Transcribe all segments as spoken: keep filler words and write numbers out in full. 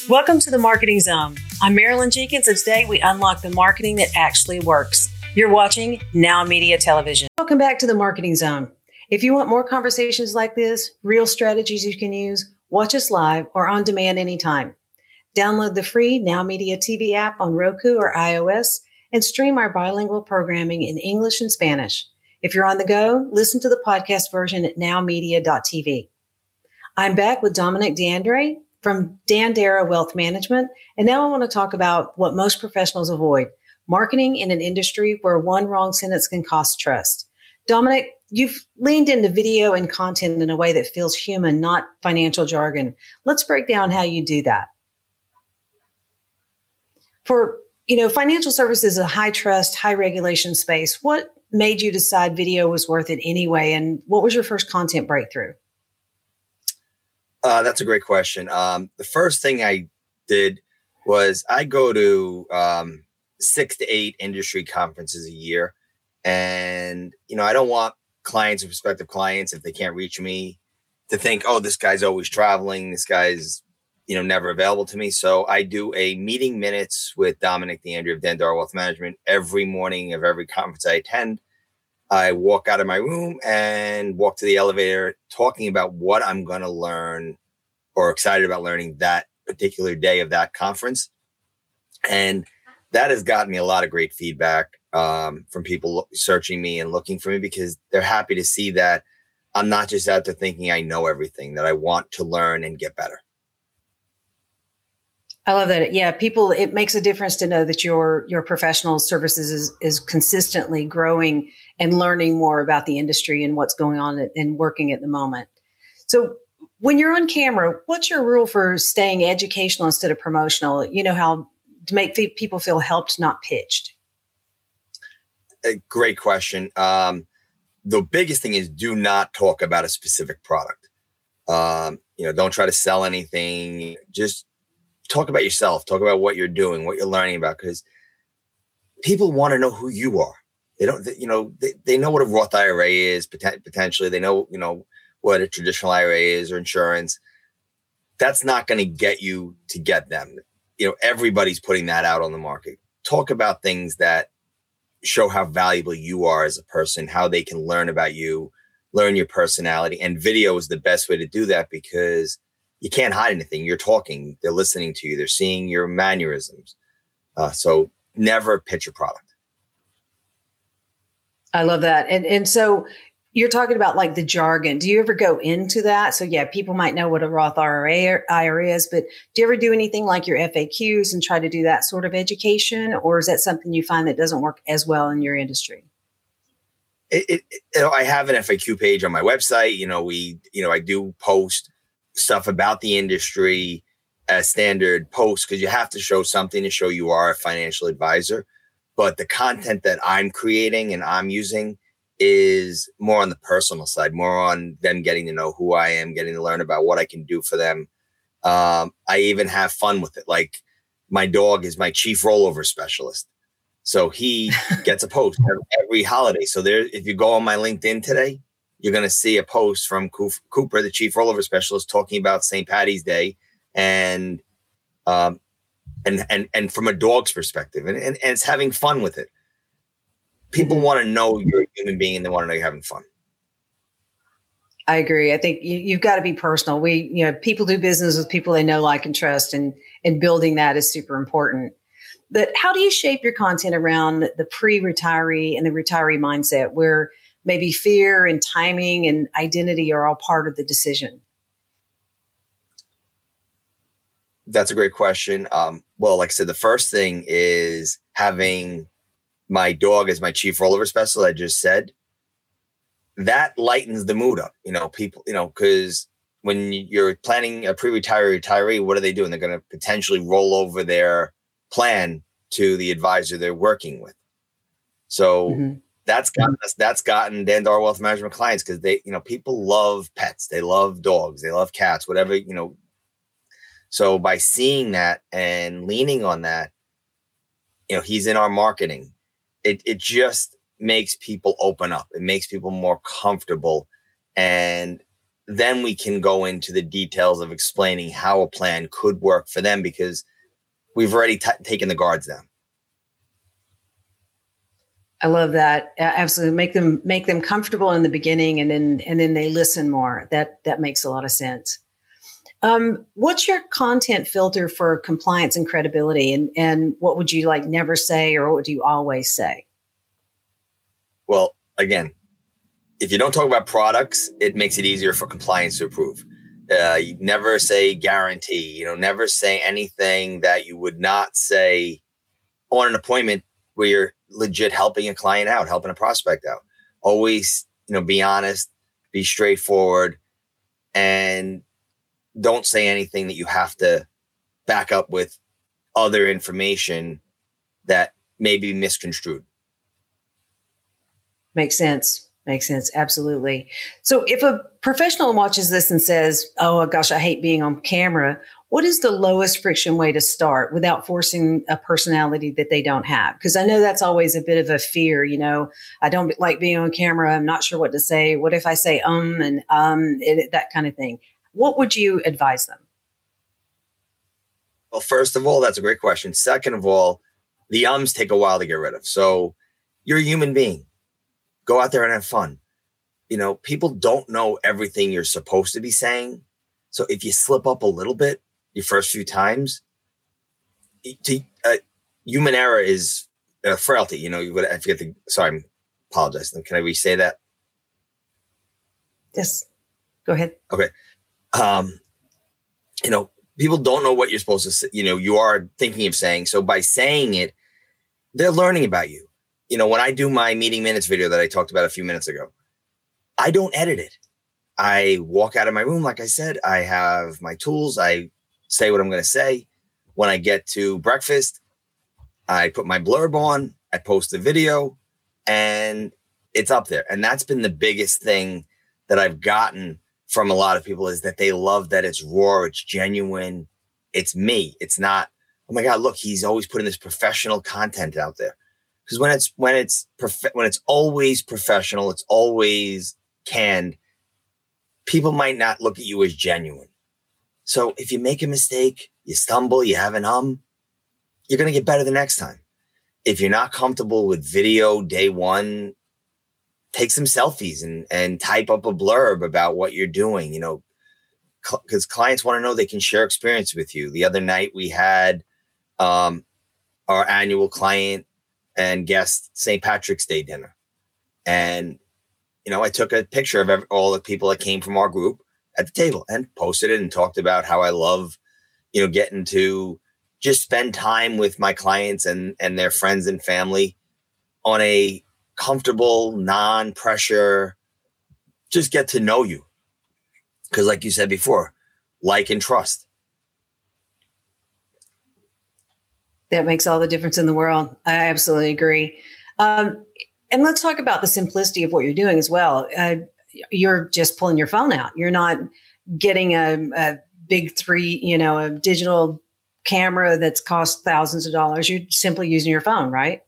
Welcome to the Marketing Zone. I'm Marilyn Jenkins, and today we unlock the marketing that actually works. You're watching Now Media Television. Welcome back to the Marketing Zone. If you want more conversations like this, real strategies you can use, watch us live or on demand anytime. Download the free Now Media T V app on Roku or iOS and stream our bilingual programming in English and Spanish. If you're on the go, listen to the podcast version at now media dot t v. I'm back with Dominic D'Andre from Dandara Wealth Management, and now I want to talk about what most professionals avoid: marketing in an industry where one wrong sentence can cost trust. Dominic, you've leaned into video and content in a way that feels human, not financial jargon. Let's break down how you do that. For, you know, financial services is a high trust, high regulation space. What made you decide video was worth it anyway? And what was your first content breakthrough? Uh, that's a great question. Um, the first thing I did was I go to um, six to eight industry conferences a year. And, you know, I don't want clients or prospective clients, if they can't reach me, to think, oh, this guy's always traveling. This guy's, you know, never available to me. So I do a meeting minutes with Dominic D'Andre of Dandara Wealth Management every morning of every conference I attend. I walk out of my room and walk to the elevator talking about what I'm going to learn or excited about learning that particular day of that conference. And that has gotten me a lot of great feedback um, from people searching me and looking for me, because they're happy to see that I'm not just out there thinking I know everything, that I want to learn and get better. I love that. Yeah, people, it makes a difference to know that your your professional services is, is consistently growing and learning more about the industry and what's going on and working at the moment. So when you're on camera, what's your rule for staying educational instead of promotional? You know, how to make people feel helped, not pitched? A great question. Um, the biggest thing is do not talk about a specific product. Um, you know, don't try to sell anything. Just talk about yourself. Talk about what you're doing, what you're learning about, because people want to know who you are. They don't, you know, they, they know what a Roth I R A is, potentially. They know, you know, what a traditional I R A is or insurance. That's not going to get you to get them. You know, everybody's putting that out on the market. Talk about things that show how valuable you are as a person, how they can learn about you, learn your personality. And video is the best way to do that, because you can't hide anything. You're talking, they're listening to you, they're seeing your mannerisms. Uh, so never pitch a product. I love that. And and so you're talking about like the jargon. Do you ever go into that? So yeah, people might know what a Roth I R A is, but do you ever do anything like your F A Qs and try to do that sort of education? Or is that something you find that doesn't work as well in your industry? It, it, you know, I have an F A Q page on my website. You know, we, you know, I do post stuff about the industry as standard posts, because you have to show something to show you are a financial advisor. But the content that I'm creating and I'm using is more on the personal side, more on them getting to know who I am, getting to learn about what I can do for them. Um, I even have fun with it. Like, my dog is my chief rollover specialist. So he gets a post every holiday. So there, if you go on my LinkedIn today, you're going to see a post from Cooper, the chief rollover specialist, talking about Saint Patty's Day and, um, and, and, and from a dog's perspective, and, and, and it's having fun with it. People mm-hmm. want to know you're a human being, and they want to know you're having fun. I agree. I think you, you've got to be personal. We, you know, people do business with people they know, like, and trust, and, and building that is super important. But how do you shape your content around the pre-retiree and the retiree mindset, where maybe fear and timing and identity are all part of the decision? That's a great question. Um, well, like I said, the first thing is having my dog as my chief rollover specialist. I just said that lightens the mood up. You know, people, you know, because when you're planning a pre-retiree retiree, what are they doing? They're going to potentially roll over their plan to the advisor they're working with. So mm-hmm. that's gotten us, that's gotten Dandara Wealth Management clients, because they, you know, people love pets. They love dogs. They love cats, whatever, you know. So by seeing that and leaning on that, you know, he's in our marketing. It it just makes people open up. It makes people more comfortable. And then we can go into the details of explaining how a plan could work for them, because we've already t- taken the guards down. I love that. Absolutely. Make them make them comfortable in the beginning, and then and then they listen more. That that makes a lot of sense. Um, what's your content filter for compliance and credibility? And and what would you like never say, or what would you always say? Well, again, if you don't talk about products, it makes it easier for compliance to approve. Uh, you never say guarantee, you know, never say anything that you would not say on an appointment where you're legit helping a client out, helping a prospect out. Always, you know, be honest, be straightforward, and don't say anything that you have to back up with other information that may be misconstrued. Makes sense. Makes sense. Absolutely. So if a professional watches this and says, oh, gosh, I hate being on camera, what is the lowest friction way to start without forcing a personality that they don't have? Because I know that's always a bit of a fear. You know, I don't like being on camera. I'm not sure what to say. What if I say um and um, it, that kind of thing? What would you advise them? Well, first of all, that's a great question. Second of all, the ums take a while to get rid of. So you're a human being. Go out there and have fun. You know, people don't know everything you're supposed to be saying. So if you slip up a little bit your first few times, to, uh, human error is uh, frailty. You know, you would, I forget the, sorry, I apologize. Can I re-say that? Yes. Go ahead. Okay. Um, you know, people don't know what you're supposed to say, you know, you are thinking of saying. So by saying it, they're learning about you. You know, when I do my meeting minutes video that I talked about a few minutes ago, I don't edit it. I walk out of my room. Like I said, I have my tools. I say what I'm going to say. When I get to breakfast, I put my blurb on, I post the video, and it's up there. And that's been the biggest thing that I've gotten from a lot of people, is that they love that it's raw, it's genuine, it's me. It's not, oh my God, look, he's always putting this professional content out there. Because when it's when it's prof- when it's always professional, it's always canned, people might not look at you as genuine. So if you make a mistake, you stumble, you have an um, you're going to get better the next time. If you're not comfortable with video day one, take some selfies and, and type up a blurb about what you're doing, you know, because cl- clients want to know they can share experience with you. The other night we had um, our annual client and guest Saint Patrick's Day dinner. And, you know, I took a picture of every, all the people that came from our group at the table and posted it and talked about how I love, you know, getting to just spend time with my clients and, and their friends and family on a comfortable, non-pressure, just get to know you. Because like you said before, like and trust. That makes all the difference in the world. I absolutely agree. Um, and let's talk about the simplicity of what you're doing as well. Uh, you're just pulling your phone out. You're not getting a, a big three, you know, a digital camera that's cost thousands of dollars. You're simply using your phone, right?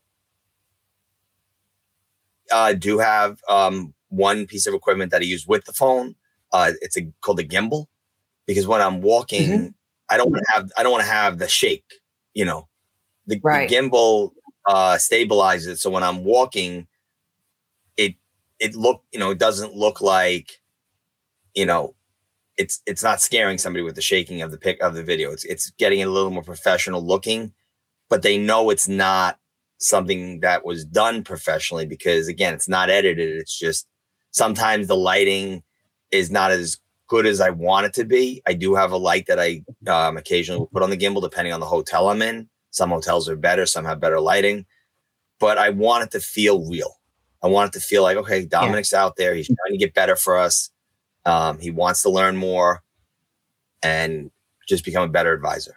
I uh, do have um, one piece of equipment that I use with the phone. Uh, it's a, called a gimbal, because when I'm walking, mm-hmm. I don't want to have I don't want to have the shake. You know, the, right. the gimbal uh, stabilizes. So when I'm walking, it it look you know it doesn't look like you know it's it's not scaring somebody with the shaking of the pic of the video. It's it's getting it a little more professional looking, but they know it's not something that was done professionally, because again, it's not edited. It's just sometimes the lighting is not as good as I want it to be. I do have a light that I um, occasionally will put on the gimbal, depending on the hotel I'm in. Some hotels are better, some have better lighting, but I want it to feel real. I want it to feel like, okay, Dominic's yeah. out there. He's trying to get better for us. Um, he wants to learn more and just become a better advisor.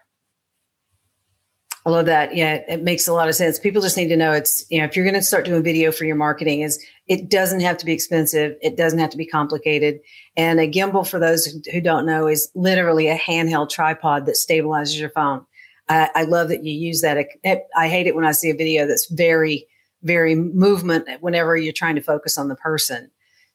I love that. Yeah, it makes a lot of sense. People just need to know it's, you know, if you're going to start doing video for your marketing, is it doesn't have to be expensive. It doesn't have to be complicated. And a gimbal, for those who don't know, is literally a handheld tripod that stabilizes your phone. I, I love that you use that. I hate it when I see a video that's very, very movement whenever you're trying to focus on the person.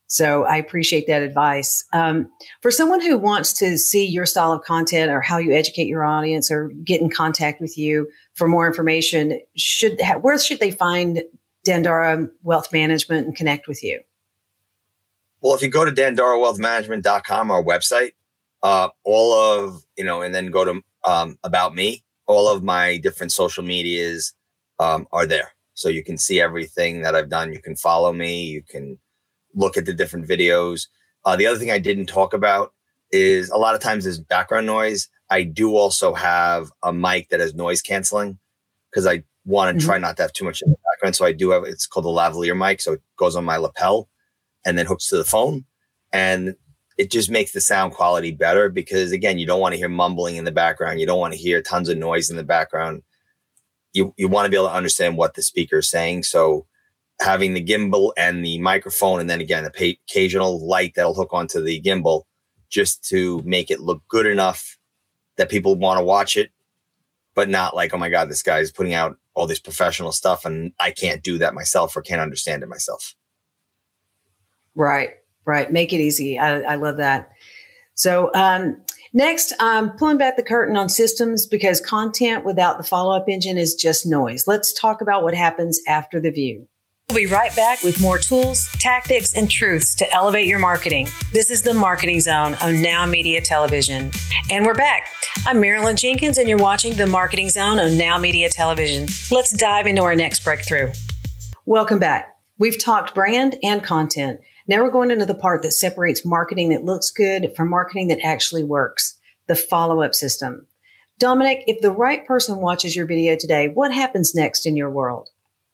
So I appreciate that advice. Um, for someone who wants to see your style of content or how you educate your audience or get in contact with you for more information, should where should they find Dandara Wealth Management and connect with you? Well, if you go to dandara wealth management dot com, our website, uh, all of, you know, and then go to um, About Me, all of my different social medias um, are there. So you can see everything that I've done. You can follow me. You can look at the different videos. Uh, the other thing I didn't talk about is a lot of times there's background noise. I do also have a mic that has noise canceling because I want to mm-hmm. try not to have too much in the background. So I do have, it's called a lavalier mic. So it goes on my lapel and then hooks to the phone. And it just makes the sound quality better because, again, you don't want to hear mumbling in the background. You don't want to hear tons of noise in the background. You, you want to be able to understand what the speaker is saying. So having the gimbal and the microphone, and then again, the pa- occasional light that'll hook onto the gimbal just to make it look good enough that people want to watch it, but not like, oh my God, this guy is putting out all this professional stuff and I can't do that myself or can't understand it myself. Right, right. Make it easy. I, I love that. So um, next, um, pulling back the curtain on systems because content without the follow-up engine is just noise. Let's talk about what happens after the view. We'll be right back with more tools, tactics, and truths to elevate your marketing. This is the Marketing Zone on Now Media Television. And we're back. I'm Marilyn Jenkins, and you're watching the Marketing Zone on Now Media Television. Let's dive into our next breakthrough. Welcome back. We've talked brand and content. Now we're going into the part that separates marketing that looks good from marketing that actually works, the follow-up system. Dominic, if the right person watches your video today, what happens next in your world?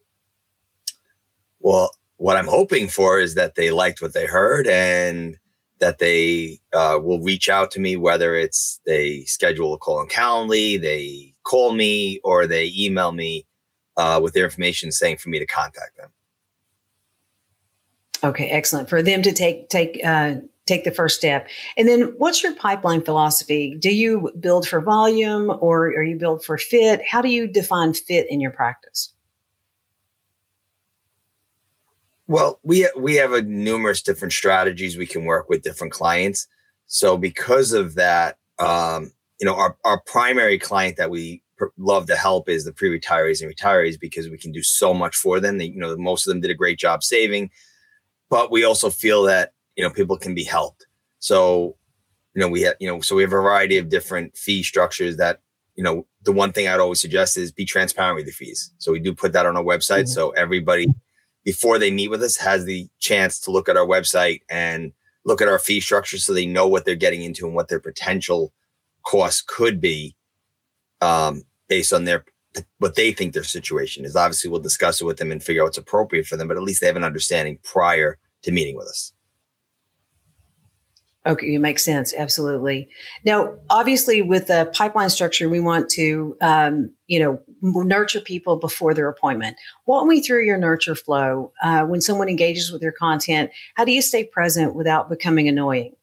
Well, what I'm hoping for is that they liked what they heard and that they uh, will reach out to me, whether it's they schedule a call on Calendly, they call me, or they email me uh, with their information saying for me to contact them. Okay, excellent. For them to take take uh, take the first step. And then what's your pipeline philosophy? Do you build for volume or are you build for fit? How do you define fit in your practice? Well, we we have a numerous different strategies we can work with different clients. So because of that, um, you know, our, our primary client that we pr- love to help is the pre-retirees and retirees because we can do so much for them. They, you know, most of them did a great job saving, but we also feel that, you know, people can be helped. So, you know, we have, you know, so we have a variety of different fee structures that, you know, the one thing I'd always suggest is be transparent with the fees. So we do put that on our website. Mm-hmm. So everybody, before they meet with us, has the chance to look at our website and look at our fee structure so they know what they're getting into and what their potential costs could be um, based on their what they think their situation is. Obviously, we'll discuss it with them and figure out what's appropriate for them, but at least they have an understanding prior to meeting with us. Okay, it makes sense. Absolutely. Now, obviously, with the pipeline structure, we want to, um, you know, nurture people before their appointment. Walk me through your nurture flow. Uh, when someone engages with your content, how do you stay present without becoming annoying?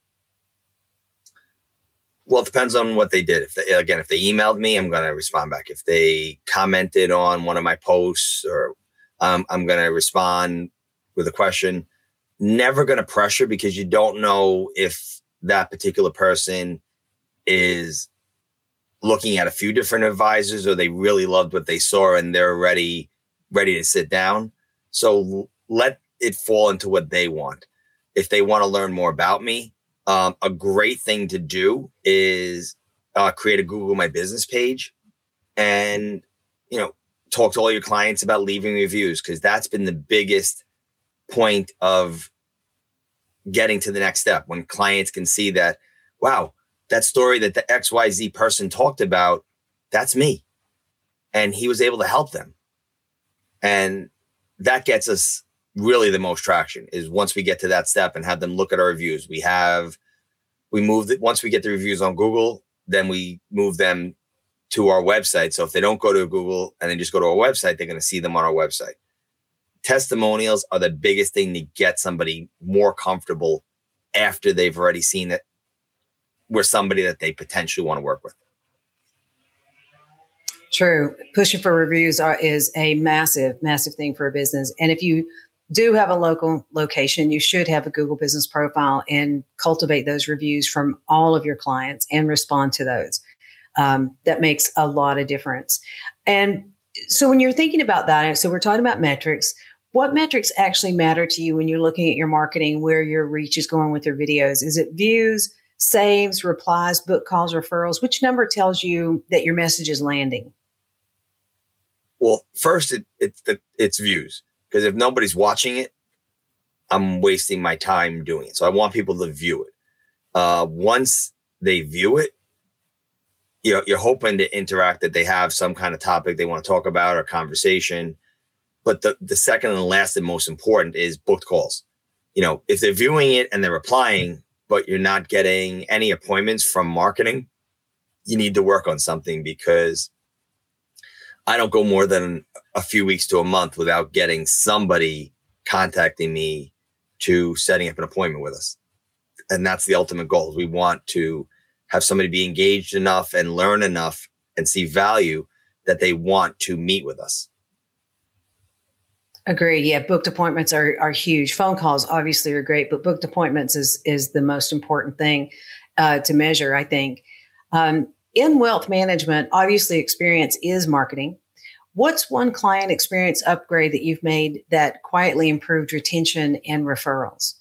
Well, it depends on what they did. If they, again, if they emailed me, I'm going to respond back. If they commented on one of my posts, or um, I'm going to respond with a question. Never going to pressure because you don't know if that particular person is looking at a few different advisors or they really loved what they saw and they're ready, ready to sit down. So let it fall into what they want. If they want to learn more about me, um, a great thing to do is uh, create a Google My Business page and, you know, talk to all your clients about leaving reviews because that's been the biggest point of getting to the next step when clients can see that, wow, that story that the X Y Z person talked about, that's me. And he was able to help them. And that gets us really the most traction is once we get to that step and have them look at our reviews. We have, we move it once we get the reviews on Google, then we move them to our website. So if they don't go to Google and then just go to our website, they're going to see them on our website. Testimonials are the biggest thing to get somebody more comfortable after they've already seen it. We're somebody that they potentially want to work with. True. Pushing for reviews are, is a massive, massive thing for a business. And if you do have a local location, you should have a Google business profile and cultivate those reviews from all of your clients and respond to those. Um, that makes a lot of difference. And so when you're thinking about that, so we're talking about metrics. What metrics actually matter to you when you're looking at your marketing, where your reach is going with your videos? Is it views, saves, replies, book calls, referrals? Which number tells you that your message is landing? Well, first, it, it's the it's views, because if nobody's watching it, I'm wasting my time doing it. So I want people to view it. Uh, once they view it, you know, you're hoping to interact, that they have some kind of topic they want to talk about or conversation. But the, the second and last and most important is booked calls. You know, if they're viewing it and they're replying, but you're not getting any appointments from marketing, you need to work on something, because I don't go more than a few weeks to a month without getting somebody contacting me to setting up an appointment with us. And that's the ultimate goal. We want to have somebody be engaged enough and learn enough and see value that they want to meet with us. Agreed. Yeah, booked appointments are are huge. Phone calls obviously are great, but booked appointments is is the most important thing uh, to measure, I think. Um, in wealth management, obviously experience is marketing. What's one client experience upgrade that you've made that quietly improved retention and referrals?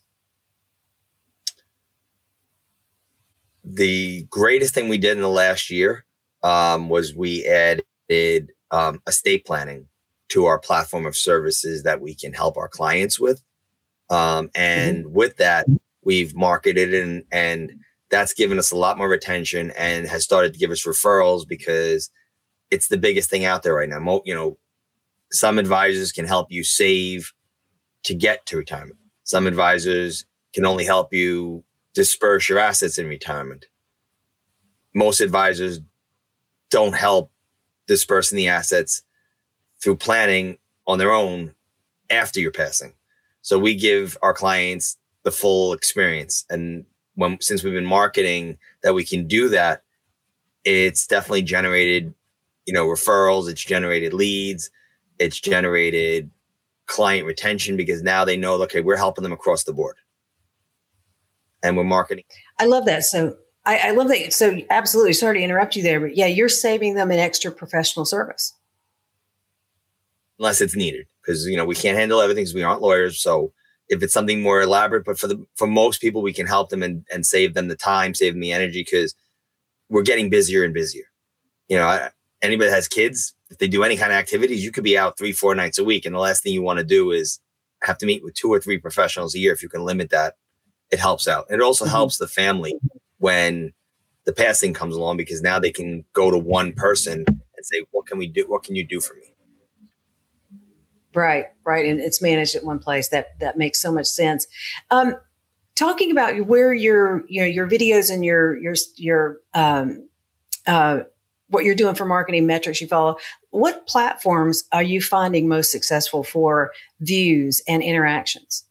The greatest thing we did in the last year um, was we added um, estate planning to our platform of services that we can help our clients with. Um, and mm-hmm. with that, we've marketed and, and that's given us a lot more retention and has started to give us referrals, because it's the biggest thing out there right now. Mo- you know, some advisors can help you save to get to retirement. Some advisors can only help you disperse your assets in retirement. Most advisors don't help dispersing the assets through planning on their own after your passing. So we give our clients the full experience. And when, since we've been marketing that we can do that, it's definitely generated, you know, referrals, it's generated leads, it's generated client retention, because now they know, okay, we're helping them across the board. And we're marketing. I love that. So I, I love that. So absolutely, sorry to interrupt you there, but yeah, you're saving them an extra professional service. Unless it's needed, because, you know, we can't handle everything because we aren't lawyers. So if it's something more elaborate, but for the for most people, we can help them and, and save them the time, save them the energy, because we're getting busier and busier. You know, I, anybody that has kids, if they do any kind of activities, you could be out three, four nights a week. And the last thing you want to do is have to meet with two or three professionals a year. If you can limit that, it helps out. It also mm-hmm. helps the family when the passing comes along, because now they can go to one person and say, what can we do? What can you do for me? Right, right. And it's managed at one place. That that makes so much sense. Um, talking about where your, you know, your videos and your, your, your, um, uh, what you're doing for marketing metrics you follow, what platforms are you finding most successful for views and interactions?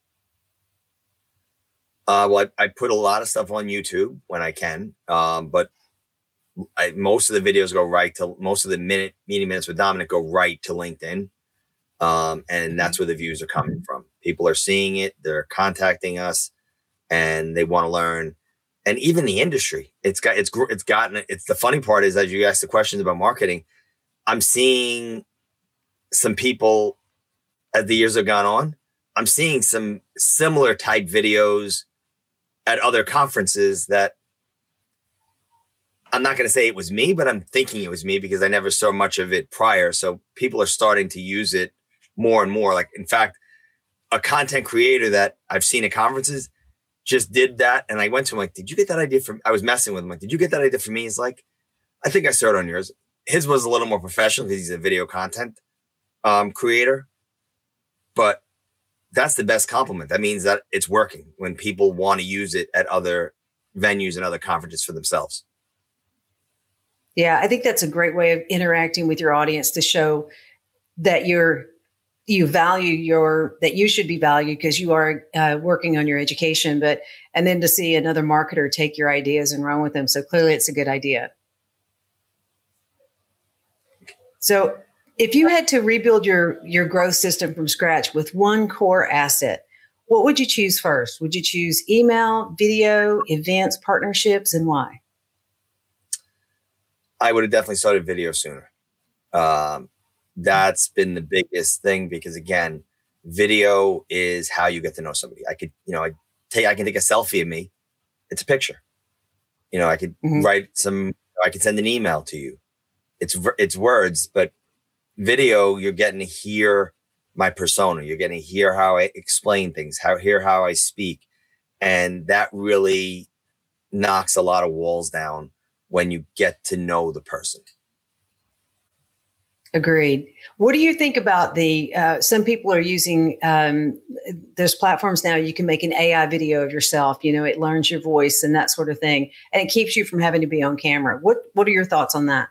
Uh, well, I, I put a lot of stuff on YouTube when I can, um, but I, most of the videos go right to, most of the minute meeting minutes with Dominic go right to LinkedIn. Um, and that's where the views are coming from. People are seeing it, they're contacting us, and they want to learn. And even the industry, it's got, it's, it's gotten, it's the funny part is, as you asked the questions about marketing, I'm seeing some people as the years have gone on, I'm seeing some similar type videos at other conferences that I'm not going to say it was me, but I'm thinking it was me because I never saw much of it prior. So people are starting to use it more and more. Like, in fact, a content creator that I've seen at conferences just did that. And I went to him like, did you get that idea from, I was messing with him. Like, did you get that idea from me? He's like, I think I saw it on yours. His was a little more professional because he's a video content um, creator, but that's the best compliment. That means that it's working when people want to use it at other venues and other conferences for themselves. Yeah, I think that's a great way of interacting with your audience, to show that you're you value your that you should be valued because you are uh, working on your education, but and then to see another marketer take your ideas and run with them. So clearly, it's a good idea. So If you had to rebuild your, your growth system from scratch with one core asset, what would you choose first? Would you choose email, video, events, partnerships, and why? I would have definitely started video sooner. Um, that's been the biggest thing because, again, video is how you get to know somebody. I could, you know, I take, I can take a selfie of me. It's a picture. You know, I could mm-hmm. write some, I could send an email to you. It's, it's words, but video, you're getting to hear my persona. You're getting to hear how I explain things, how hear how I speak. And that really knocks a lot of walls down when you get to know the person. Agreed. What do you think about the, uh, some people are using, um, there's platforms now, you can make an A I video of yourself, you know, it learns your voice and that sort of thing, and it keeps you from having to be on camera. What, what are your thoughts on that?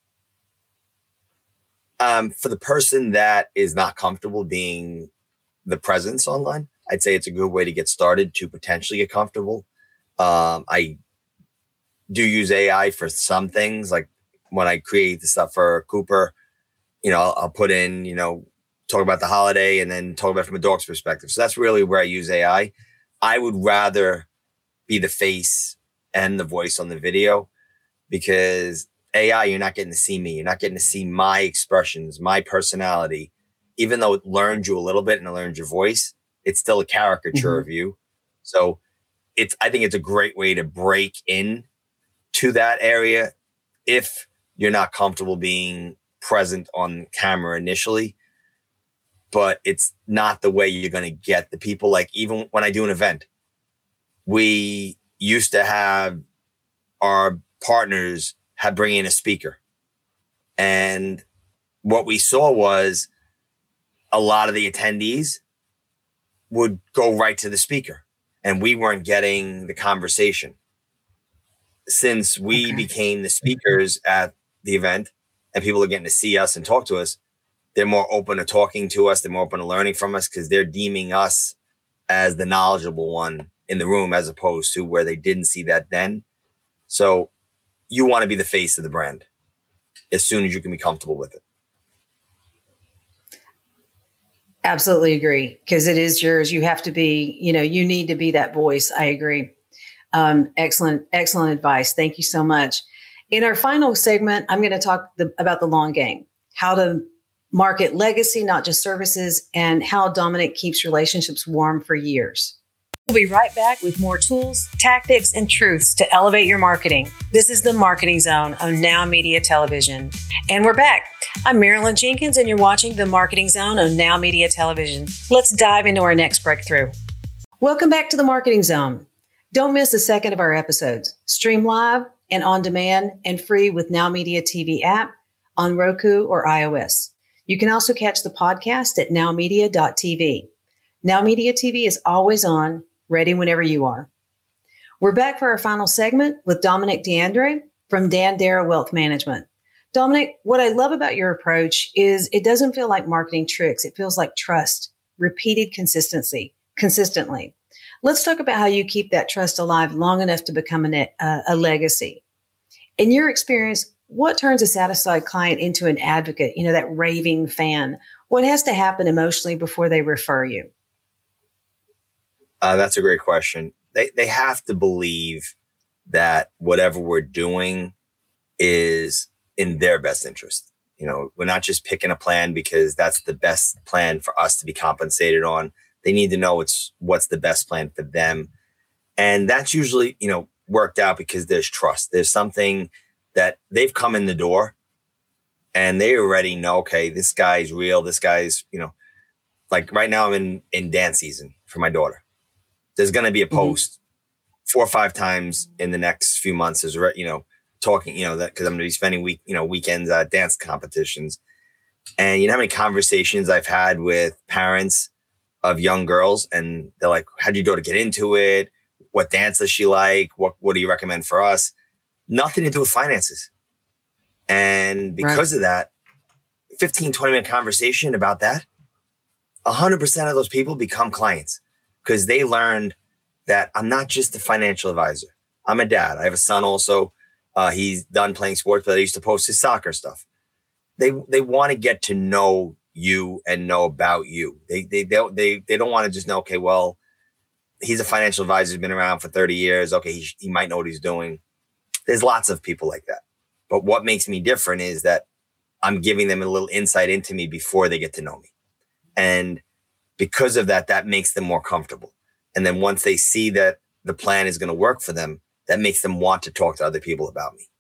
Um, for the person that is not comfortable being the presence online, I'd say it's a good way to get started to potentially get comfortable. Um, I do use A I for some things, like when I create the stuff for Cooper, you know, I'll, I'll put in, you know, talk about the holiday and then talk about it from a dog's perspective. So that's really where I use A I. I would rather be the face and the voice on the video because A I, you're not getting to see me. You're not getting to see my expressions, my personality. Even though it learned you a little bit and it learned your voice, it's still a caricature mm-hmm. of you. So it's, I think it's a great way to break in to that area if you're not comfortable being present on camera initially. But it's not the way you're going to get the people. Like even when I do an event, we used to have our partners had bring in a speaker. And what we saw was a lot of the attendees would go right to the speaker and we weren't getting the conversation. Since we okay. became the speakers at the event and people are getting to see us and talk to us, they're more open to talking to us. They're more open to learning from us because they're deeming us as the knowledgeable one in the room as opposed to where they didn't see that then. So you want to be the face of the brand as soon as you can be comfortable with it. Absolutely agree. Because it is yours. You have to be, you know, you need to be that voice. I agree. Um, excellent, excellent advice. Thank you so much. In our final segment, I'm going to talk the, about the long game, how to market legacy, not just services, and how Dominic keeps relationships warm for years. We'll be right back with more tools, tactics, and truths to elevate your marketing. This is the Marketing Zone on Now Media Television. And we're back. I'm Marilyn Jenkins, and you're watching the Marketing Zone on Now Media Television. Let's dive into our next breakthrough. Welcome back to the Marketing Zone. Don't miss a second of our episodes. Stream live and on demand and free with Now Media T V app on Roku or iOS. You can also catch the podcast at now media dot t v. Now Media T V is always on, ready whenever you are. We're back for our final segment with Dominic D'Andre from Dandara Wealth Management. Dominic, what I love about your approach is it doesn't feel like marketing tricks. It feels like trust, repeated consistency, consistently. Let's talk about how you keep that trust alive long enough to become a, uh, a legacy. In your experience, what turns a satisfied client into an advocate, you know, that raving fan? What has to happen emotionally before they refer you? Uh, that's a great question. They they have to believe that whatever we're doing is in their best interest. You know, we're not just picking a plan because that's the best plan for us to be compensated on. They need to know it's what's the best plan for them. And that's usually, you know, worked out because there's trust. There's something that they've come in the door and they already know, okay, this guy's real. This guy's, you know, like right now I'm in, in dance season for my daughter. There's going to be a post mm-hmm. four or five times in the next few months as, you know, talking, you know, that because I'm going to be spending week, you know, weekends at dance competitions. And you know how many conversations I've had with parents of young girls and they're like, how'd your daughter get into it? What dance does she like? What, what do you recommend for us? Nothing to do with finances. And because right. of that, fifteen, twenty minute conversation about that, one hundred percent of those people become clients because they learned that I'm not just a financial advisor. I'm a dad. I have a son also. Uh, he's done playing sports, but I used to post his soccer stuff. they they want to get to know you and know about you. They they don't they they don't want to just know, okay, well, he's a financial advisor, he's been around for thirty years. Okay, he, he might know what he's doing. There's lots of people like that. But what makes me different is that I'm giving them a little insight into me before they get to know me. And because of that, that makes them more comfortable. And then once they see that the plan is going to work for them, that makes them want to talk to other people about me.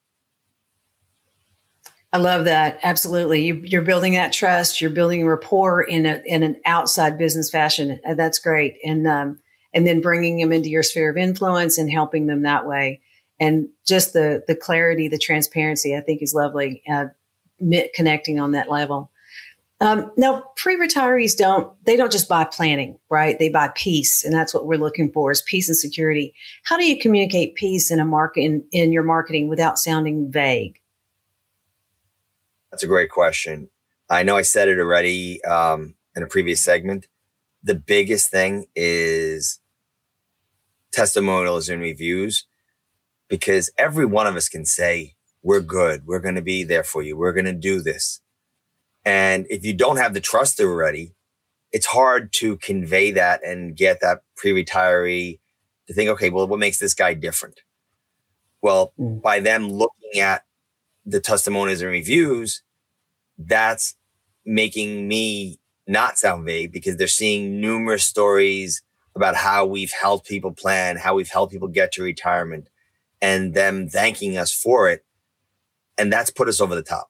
I love that. Absolutely. You, you're building that trust. You're building rapport in a, in an outside business fashion. And that's great. And, um, and then bringing them into your sphere of influence and helping them that way. And just the, the clarity, the transparency, I think is lovely. Uh, connecting on that level. Um, now, pre-retirees don't, they don't just buy planning, right? They buy peace. And that's what we're looking for is peace and security. How do you communicate peace in a market in, in your marketing without sounding vague? That's a great question. I know I said it already um, in a previous segment. The biggest thing is testimonials and reviews, because every one of us can say, we're good. We're going to be there for you. We're going to do this. And if you don't have the trust already, it's hard to convey that and get that pre-retiree to think, okay, well, what makes this guy different? Well, mm. by them looking at the testimonials and reviews, that's making me not sound vague, because they're seeing numerous stories about how we've helped people plan, how we've helped people get to retirement, and them thanking us for it. And that's put us over the top.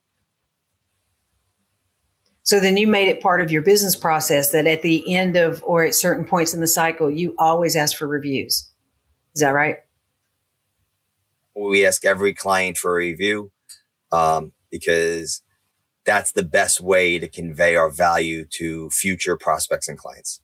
So then you made it part of your business process that at the end of, or at certain points in the cycle, you always ask for reviews. Is that right? We ask every client for a review um, because that's the best way to convey our value to future prospects and clients.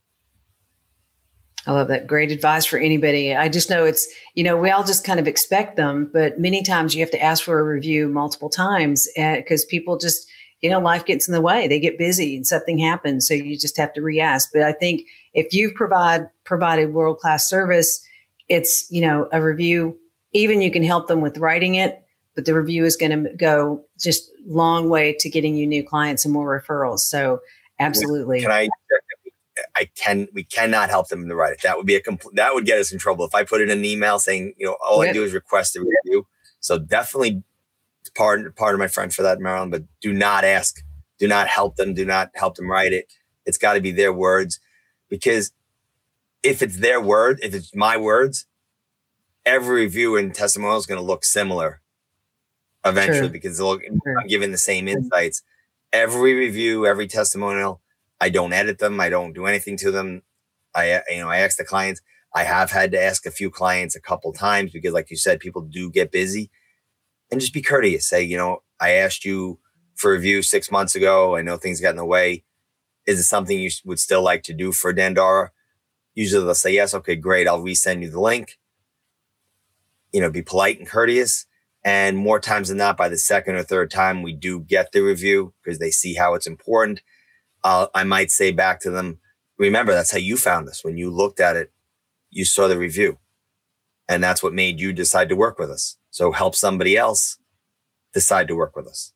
I love that. Great advice for anybody. I just know it's, you know, we all just kind of expect them, but many times you have to ask for a review multiple times because people just, you know, life gets in the way. They get busy and something happens. So you just have to re-ask. But I think if you provide provided world-class service, it's, you know, a review, even you can help them with writing it, but the review is going to go just long way to getting you new clients and more referrals. So absolutely. Can I, I can, we cannot help them to write it. That would be a complete, that would get us in trouble. If I put in an email saying, you know, all yep. I do is request a review. So definitely pardon, pardon my friend for that, Marilyn, but do not ask, do not help them, do not help them write it. It's got to be their words, because if it's their word, if it's my words, every review and testimonial is going to look similar eventually. True. Because they'll, I'm giving the same insights. Every review, every testimonial, I don't edit them. I don't do anything to them. I, you know, I ask the clients. I have had to ask a few clients a couple times because, like you said, people do get busy. And just be courteous. Say, you know, I asked you for a review six months ago. I know things got in the way. Is it something you would still like to do for Dandara? Usually they'll say yes. Okay, great. I'll resend you the link. You know, be polite and courteous. And more times than not, by the second or third time, we do get the review because they see how it's important. Uh, I might say back to them, remember, that's how you found us. When you looked at it, you saw the review. And that's what made you decide to work with us. So help somebody else decide to work with us.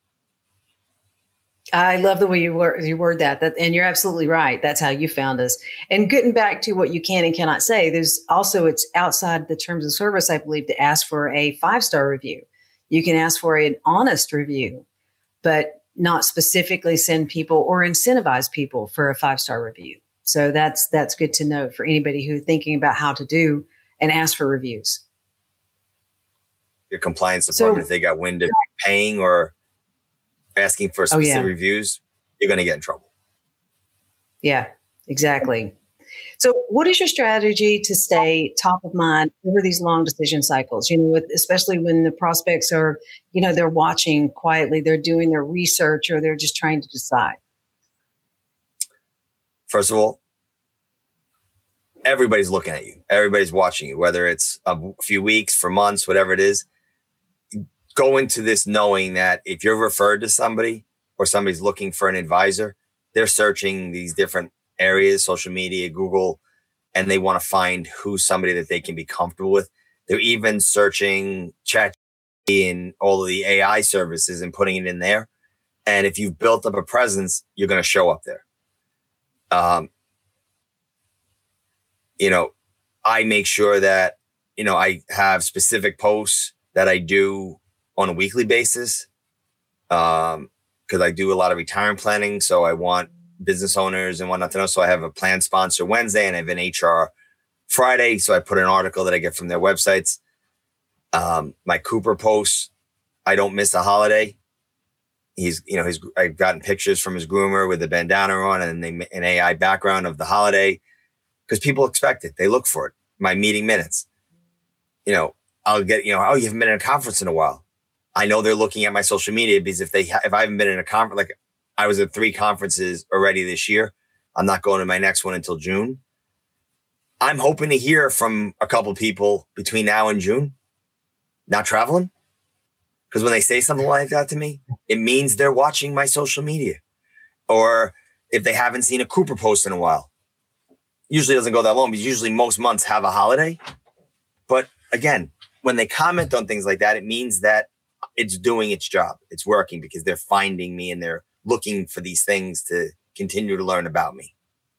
I love the way you word, you word that. that. And you're absolutely right. That's how you found us. And getting back to what you can and cannot say, there's also, it's outside the terms of service, I believe, to ask for a five-star review. You can ask for an honest review, but not specifically send people or incentivize people for a five-star review. So that's that's good to know for anybody who's thinking about how to do and ask for reviews. Your compliance department, so, if they got wind of paying or asking for specific oh, yeah. reviews, you're going to get in trouble. Yeah, exactly. So what is your strategy to stay top of mind over these long decision cycles? You know, with, especially when the prospects are, you know, they're watching quietly, they're doing their research, or they're just trying to decide. First of all, everybody's looking at you. Everybody's watching you, whether it's a few weeks, for months, whatever it is. Go into this knowing that if you're referred to somebody or somebody's looking for an advisor, they're searching these different areas, social media, Google, and they want to find who's somebody that they can be comfortable with. They're even searching chat and all of the A I services and putting it in there. And if you've built up a presence, you're going to show up there. Um, you know, I make sure that, you know, I have specific posts that I do on a weekly basis. Um, because I do a lot of retirement planning. So I want business owners and whatnot to know. So I have a plan sponsor Wednesday and I have an H R Friday. So I put an article that I get from their websites. Um, my Cooper posts, I don't miss a holiday. He's, you know, he's, I've gotten pictures from his groomer with a bandana on and they, an A I background of the holiday because people expect it. They look for it. My meeting minutes, you know, I'll get, you know, oh, you haven't been in a conference in a while. I know they're looking at my social media because if they, ha- if I haven't been in a conference, like I was at three conferences already this year, I'm not going to my next one until June. I'm hoping to hear from a couple people between now and June, not traveling. Because when they say something like that to me, it means they're watching my social media. Or if they haven't seen a Cooper post in a while. Usually doesn't go that long because usually most months have a holiday. But again, when they comment on things like that, it means that it's doing its job. It's working because they're finding me and they're looking for these things to continue to learn about me.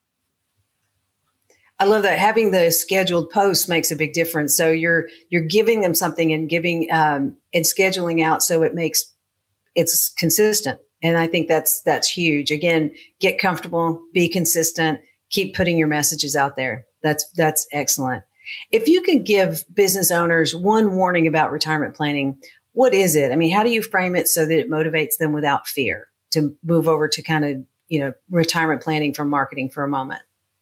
I love that. Having the scheduled posts makes a big difference. So you're you're giving them something and giving um, and scheduling out so it makes it's consistent. And I think that's that's huge. Again, get comfortable, be consistent, keep putting your messages out there. That's that's excellent. If you could give business owners one warning about retirement planning, what is it? I mean, how do you frame it so that it motivates them without fear to move over to kind of, you know, retirement planning from marketing for a moment?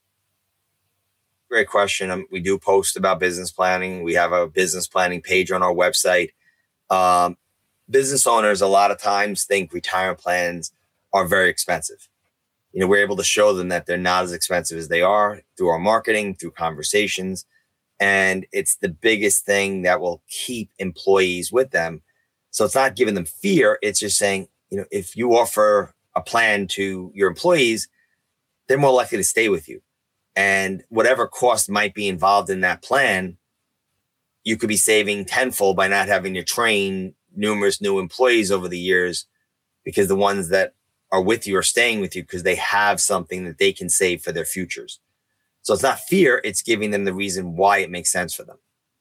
Great question. Um, we do post about business planning. We have a business planning page on our website. Um, business owners a lot of times think retirement plans are very expensive. You know, we're able to show them that they're not as expensive as they are through our marketing, through conversations. And it's the biggest thing that will keep employees with them. So it's not giving them fear. It's just saying, you know, if you offer a plan to your employees, they're more likely to stay with you. And whatever cost might be involved in that plan, you could be saving tenfold by not having to train numerous new employees over the years, because the ones that are with you are staying with you because they have something that they can save for their futures. So it's not fear, it's giving them the reason why it makes sense for them.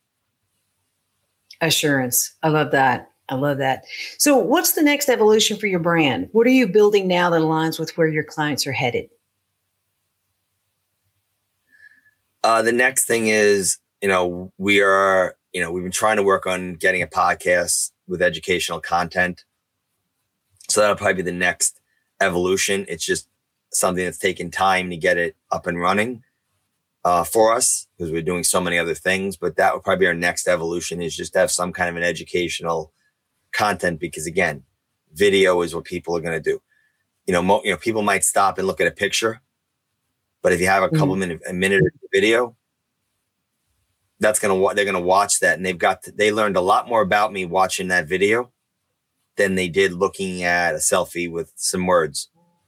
Assurance. I love that. I love that. So what's the next evolution for your brand? What are you building now that aligns with where your clients are headed? Uh, the next thing is, you know, we are, you know, we've been trying to work on getting a podcast with educational content. So that'll probably be the next evolution. It's just something that's taken time to get it up and running. Uh, for us, because we're doing so many other things, but that would probably be our next evolution, is just to have some kind of an educational content, because again, video is what people are going to do. You know, mo- you know, people might stop and look at a picture, but if you have a couple mm-hmm. minute, a minute of video, that's going to, they're going to watch that. And they've got, to, they learned a lot more about me watching that video than they did looking at a selfie with some words.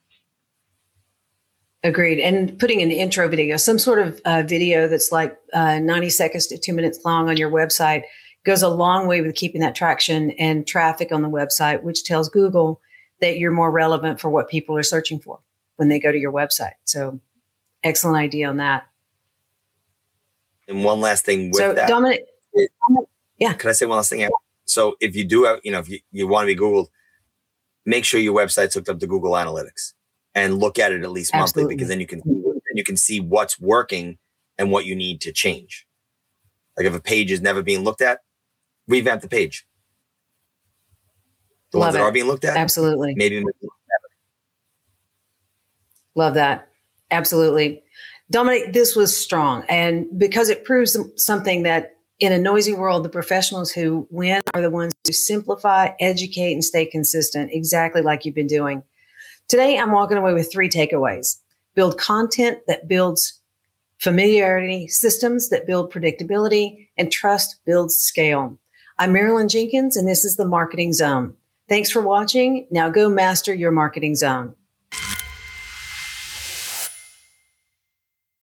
Agreed. And putting an intro video, some sort of uh, video that's like uh, ninety seconds to two minutes long on your website goes a long way with keeping that traction and traffic on the website, which tells Google that you're more relevant for what people are searching for when they go to your website. So excellent idea on that. And one last thing with so, that. Dominic, it, yeah. Can I say one last thing? So if you do, have, you know, if you, you want to be Googled, make sure your website's hooked up to Google Analytics. And look at it at least monthly, Absolutely. Because then you can then you can see what's working and what you need to change. Like if a page is never being looked at, revamp the page. The Love ones it. that are being looked at, Absolutely. Maybe. Love that. Absolutely. Dominic, this was strong. And because it proves something that in a noisy world, the professionals who win are the ones who simplify, educate, and stay consistent, exactly like you've been doing. Today, I'm walking away with three takeaways. Build content that builds familiarity, systems that build predictability, and trust builds scale. I'm Marilyn Jenkins, and this is the Marketing Zone. Thanks for watching. Now go master your marketing zone.